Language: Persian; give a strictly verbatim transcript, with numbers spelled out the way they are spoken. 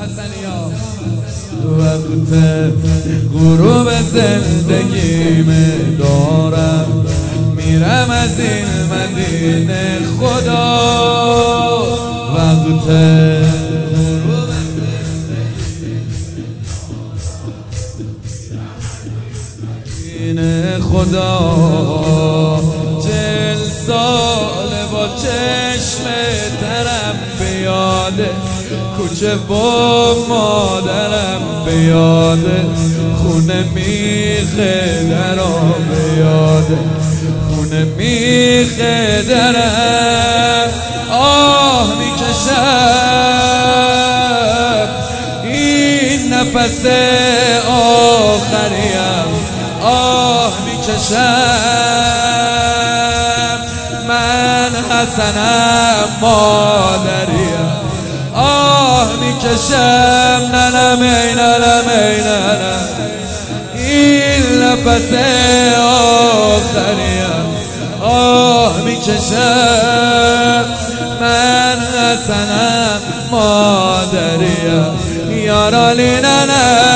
وقت غروب زندگیمه دارم میرم از این مدینه خدا. وقت غروب مدینه خدا، چل ساله با چشم ترم بیاده، کوچه با مادرم بیاده، خونه میخه درم بیاده، خونه میخه درم. آه میکشم این نفس آخریم، آه میکشم من حسنم مادریم، آه میکشم ننم ای ننم ای ننم این نفس آخریم، آه میکشم من حسنم مادریم. یارالی ننم